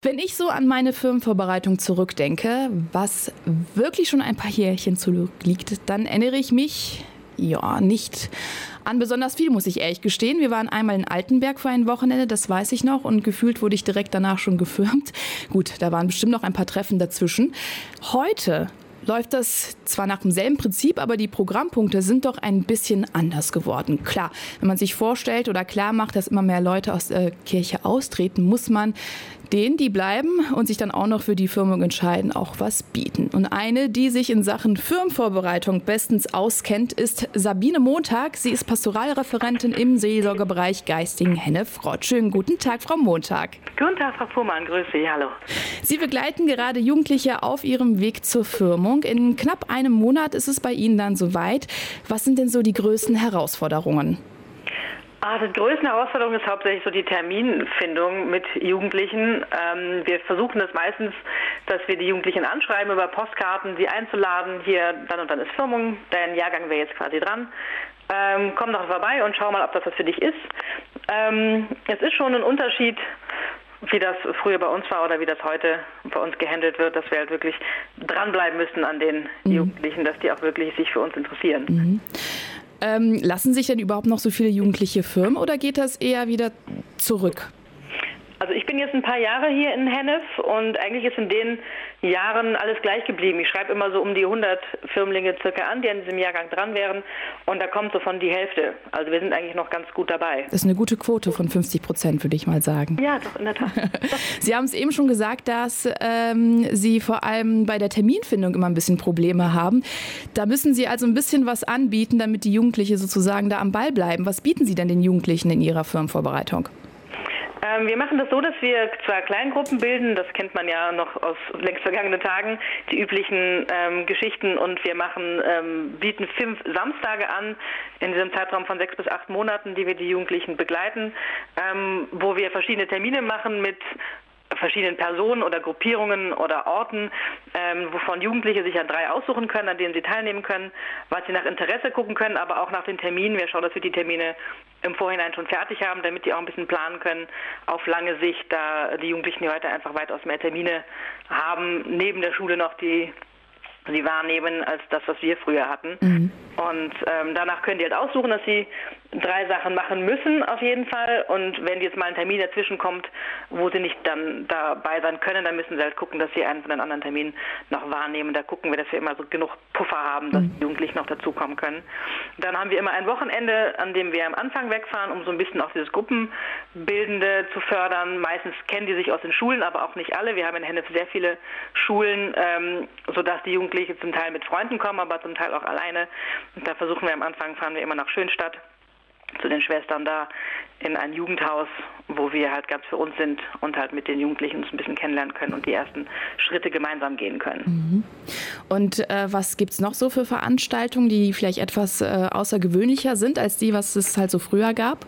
Wenn ich so an meine Firmenvorbereitung zurückdenke, was wirklich schon ein paar Jährchen zurückliegt, dann erinnere ich mich nicht an besonders viel, muss ich ehrlich gestehen. Wir waren einmal in Altenberg für ein Wochenende, das weiß ich noch, und gefühlt wurde ich direkt danach schon gefirmt. Gut, da waren bestimmt noch ein paar Treffen dazwischen. Heute läuft das zwar nach demselben Prinzip, aber die Programmpunkte sind doch ein bisschen anders geworden. Klar, wenn man sich vorstellt oder klar macht, dass immer mehr Leute aus der Kirche austreten, muss man denen, die bleiben und sich dann auch noch für die Firmung entscheiden, auch was bieten. Und eine, die sich in Sachen Firmenvorbereitung bestens auskennt, ist Sabine Montag. Sie ist Pastoralreferentin im Seelsorgebereich Geistingen-Hennef-Rott. Schönen guten Tag, Frau Montag. Guten Tag, Frau Fuhrmann. Grüße Sie. Hallo. Sie begleiten gerade Jugendliche auf ihrem Weg zur Firmung. In knapp einem Monat ist es bei Ihnen dann soweit. Was sind denn so die größten Herausforderungen? Die größte Herausforderung ist hauptsächlich so die Terminfindung mit Jugendlichen. Wir versuchen das meistens, dass wir die Jugendlichen anschreiben über Postkarten, sie einzuladen. Hier, dann und dann ist Firmung, dein Jahrgang wäre jetzt quasi dran. Komm doch vorbei und schau mal, ob das was für dich ist. Es ist schon ein Unterschied, wie das früher bei uns war oder wie das heute bei uns gehandelt wird, dass wir halt wirklich dranbleiben müssen an den Jugendlichen, dass die auch wirklich sich für uns interessieren. Mhm. Lassen sich denn überhaupt noch so viele Jugendliche firmen oder geht das eher wieder zurück? Also ich bin jetzt ein paar Jahre hier in Hennef und eigentlich ist in den Jahren alles gleich geblieben. Ich schreibe immer so um die 100 Firmlinge circa an, die an diesem Jahrgang dran wären, und da kommt so von die Hälfte. Also wir sind eigentlich noch ganz gut dabei. Das ist eine gute Quote von 50%, würde ich mal sagen. Ja, doch, in der Tat. Sie haben es eben schon gesagt, dass Sie vor allem bei der Terminfindung immer ein bisschen Probleme haben. Da müssen Sie also ein bisschen was anbieten, damit die Jugendlichen sozusagen da am Ball bleiben. Was bieten Sie denn den Jugendlichen in Ihrer Firmenvorbereitung? Wir machen das so, dass wir zwar Kleingruppen bilden, das kennt man ja noch aus längst vergangenen Tagen, die üblichen Geschichten, und wir bieten 5 Samstage an in diesem Zeitraum von 6 bis 8 Monaten, die wir die Jugendlichen begleiten, wo wir verschiedene Termine machen mit verschiedenen Personen oder Gruppierungen oder Orten, wovon Jugendliche sich ja 3 aussuchen können, an denen sie teilnehmen können, was sie nach Interesse gucken können, aber auch nach den Terminen. Wir schauen, dass wir die Termine im Vorhinein schon fertig haben, damit die auch ein bisschen planen können auf lange Sicht, da die Jugendlichen heute einfach weitaus mehr Termine haben, neben der Schule noch die sie wahrnehmen als das, was wir früher hatten. Mhm. Und danach können die halt aussuchen, dass sie 3 Sachen machen müssen auf jeden Fall. Und wenn jetzt mal ein Termin dazwischen kommt, wo sie nicht dann dabei sein können, dann müssen sie halt gucken, dass sie einen von den anderen Terminen noch wahrnehmen. Da gucken wir, dass wir immer so genug Puffer haben, dass die Jugendlichen noch dazukommen können. Dann haben wir immer ein Wochenende, an dem wir am Anfang wegfahren, um so ein bisschen auch dieses Gruppenbildende zu fördern. Meistens kennen die sich aus den Schulen, aber auch nicht alle. Wir haben in Hennef sehr viele Schulen, sodass die Jugendliche zum Teil mit Freunden kommen, aber zum Teil auch alleine. Und da fahren wir immer nach Schönstadt zu den Schwestern da in ein Jugendhaus, wo wir halt ganz für uns sind und halt mit den Jugendlichen uns ein bisschen kennenlernen können und die ersten Schritte gemeinsam gehen können. Mhm. Und was gibt es noch so für Veranstaltungen, die vielleicht etwas außergewöhnlicher sind als die, was es halt so früher gab?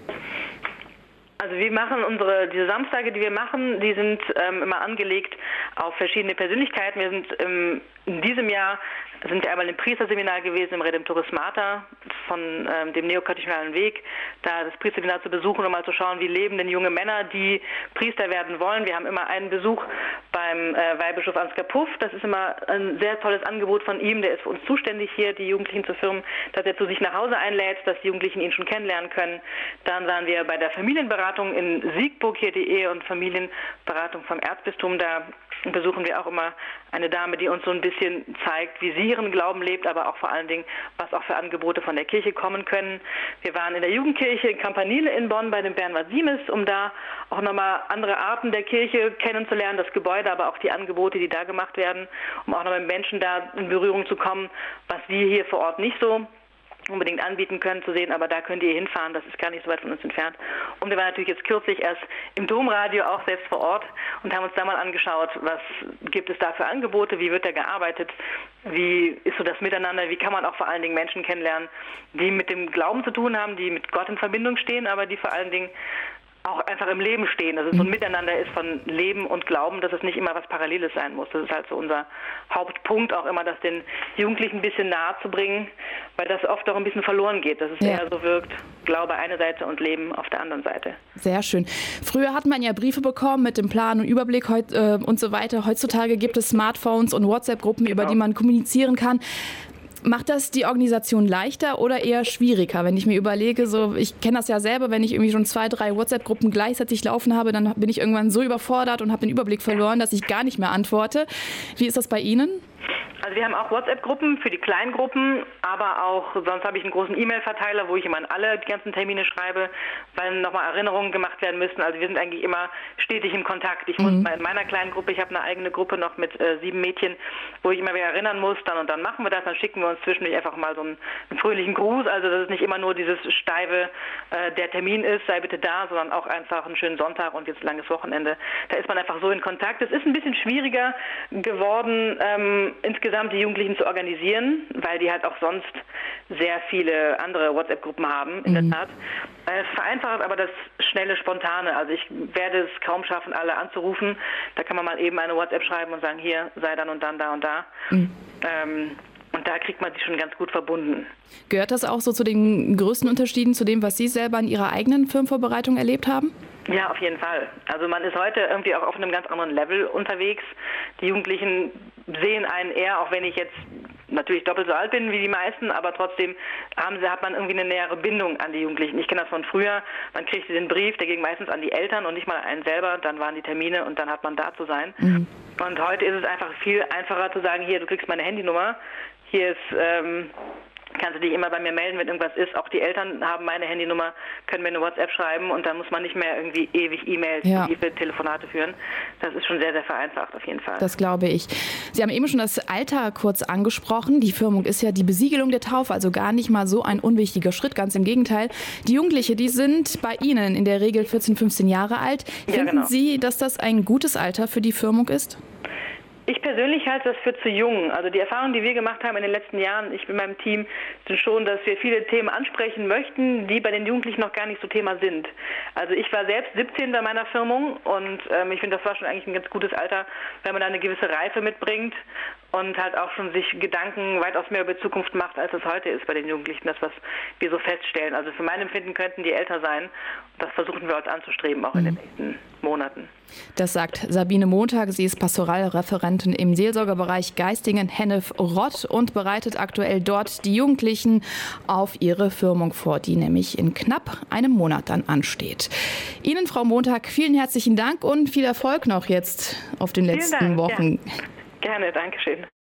Also wir machen diese Samstage, die wir machen, die sind immer angelegt auf verschiedene Persönlichkeiten. Wir sind in diesem Jahr sind wir einmal im Priesterseminar gewesen, im Redemptoris Mater von dem neokatechumenalen Weg, da das Priesterseminar zu besuchen, um mal zu schauen, wie leben denn junge Männer, die Priester werden wollen. Wir haben immer einen Besuch beim Weihbischof Ansgar Puff. Das ist immer ein sehr tolles Angebot von ihm. Der ist für uns zuständig hier, die Jugendlichen zu firmen, dass er zu sich nach Hause einlädt, dass die Jugendlichen ihn schon kennenlernen können. Dann waren wir bei der Familienberatung in Siegburg, hier die Ehe- und Familienberatung vom Erzbistum. Da besuchen wir auch immer eine Dame, die uns so ein bisschen zeigt, wie sie ihren Glauben lebt, aber auch vor allen Dingen, was auch für Angebote von der Kirche kommen können. Wir waren in der Jugendkirche in Campanile in Bonn bei dem Bernward Siemes, um da auch nochmal andere Arten der Kirche kennenzulernen, das Gebäude, aber auch die Angebote, die da gemacht werden, um auch noch mit Menschen da in Berührung zu kommen, was wir hier vor Ort nicht so unbedingt anbieten können, zu sehen, aber da könnt ihr hinfahren, das ist gar nicht so weit von uns entfernt. Und wir waren natürlich jetzt kürzlich erst im Domradio auch selbst vor Ort und haben uns da mal angeschaut, was gibt es da für Angebote, wie wird da gearbeitet, wie ist so das Miteinander, wie kann man auch vor allen Dingen Menschen kennenlernen, die mit dem Glauben zu tun haben, die mit Gott in Verbindung stehen, aber die vor allen Dingen auch einfach im Leben stehen, dass es so ein Miteinander ist von Leben und Glauben, dass es nicht immer was Paralleles sein muss. Das ist halt so unser Hauptpunkt, auch immer das den Jugendlichen ein bisschen nahe zu bringen, weil das oft auch ein bisschen verloren geht, dass es eher so wirkt, Glaube eine Seite und Leben auf der anderen Seite. Sehr schön. Früher hat man ja Briefe bekommen mit dem Plan und Überblick und so weiter. Heutzutage gibt es Smartphones und WhatsApp-Gruppen, über die man kommunizieren kann. Macht das die Organisation leichter oder eher schwieriger? Wenn ich mir überlege, so, ich kenne das ja selber, wenn ich irgendwie schon 2, 3 WhatsApp-Gruppen gleichzeitig laufen habe, dann bin ich irgendwann so überfordert und habe den Überblick verloren, dass ich gar nicht mehr antworte. Wie ist das bei Ihnen? Also wir haben auch WhatsApp-Gruppen für die Kleingruppen, aber auch sonst habe ich einen großen E-Mail-Verteiler, wo ich immer an alle die ganzen Termine schreibe, weil nochmal Erinnerungen gemacht werden müssen. Also wir sind eigentlich immer stetig im Kontakt. Ich muss in meiner kleinen Gruppe, ich habe eine eigene Gruppe noch mit 7 Mädchen, wo ich immer wieder erinnern muss, dann und dann machen wir das, dann schicken wir uns zwischendurch einfach mal so einen fröhlichen Gruß. Also dass es nicht immer nur dieses steife, der Termin ist, sei bitte da, sondern auch einfach einen schönen Sonntag und jetzt ein langes Wochenende. Da ist man einfach so in Kontakt. Es ist ein bisschen schwieriger geworden, insgesamt die Jugendlichen zu organisieren, weil die halt auch sonst sehr viele andere WhatsApp-Gruppen haben, in der Tat. Es vereinfacht aber das schnelle, spontane. Also ich werde es kaum schaffen, alle anzurufen. Da kann man mal eben eine WhatsApp schreiben und sagen, hier, sei dann und dann da und da. Und da kriegt man sich schon ganz gut verbunden. Gehört das auch so zu den größten Unterschieden zu dem, was Sie selber in Ihrer eigenen Firmenvorbereitung erlebt haben? Ja, auf jeden Fall. Also man ist heute irgendwie auch auf einem ganz anderen Level unterwegs. Die Jugendlichen sehen einen eher, auch wenn ich jetzt natürlich doppelt so alt bin wie die meisten, aber trotzdem hat man irgendwie eine nähere Bindung an die Jugendlichen. Ich kenne das von früher, man kriegte den Brief, der ging meistens an die Eltern und nicht mal an einen selber, dann waren die Termine und dann hat man da zu sein. Und heute ist es einfach viel einfacher zu sagen, hier, du kriegst meine Handynummer, hier ist... kannst du dich immer bei mir melden, wenn irgendwas ist. Auch die Eltern haben meine Handynummer, können mir eine WhatsApp schreiben und dann muss man nicht mehr irgendwie ewig E-Mails, Telefonate führen. Das ist schon sehr, sehr vereinfacht auf jeden Fall. Das glaube ich. Sie haben eben schon das Alter kurz angesprochen. Die Firmung ist ja die Besiegelung der Taufe, also gar nicht mal so ein unwichtiger Schritt, ganz im Gegenteil. Die Jugendlichen, die sind bei Ihnen in der Regel 14, 15 Jahre alt. Finden Sie, dass das ein gutes Alter für die Firmung ist? Ich persönlich halte das für zu jung. Also die Erfahrungen, die wir gemacht haben in den letzten Jahren, ich mit meinem Team, sind schon, dass wir viele Themen ansprechen möchten, die bei den Jugendlichen noch gar nicht so Thema sind. Also ich war selbst 17 bei meiner Firmung und ich finde, das war schon eigentlich ein ganz gutes Alter, wenn man da eine gewisse Reife mitbringt und halt auch schon sich Gedanken weitaus mehr über die Zukunft macht, als es heute ist bei den Jugendlichen, das, was wir so feststellen. Also für mein Empfinden könnten die älter sein. Das versuchen wir uns anzustreben, auch in den nächsten Monaten. Das sagt Sabine Montag. Sie ist Pastoralreferentin im Seelsorgerbereich Geistingen-Hennef-Rott und bereitet aktuell dort die Jugendlichen auf ihre Firmung vor, die nämlich in knapp einem Monat dann ansteht. Ihnen, Frau Montag, vielen herzlichen Dank und viel Erfolg noch jetzt auf den letzten Wochen. Ja. Gerne, danke schön.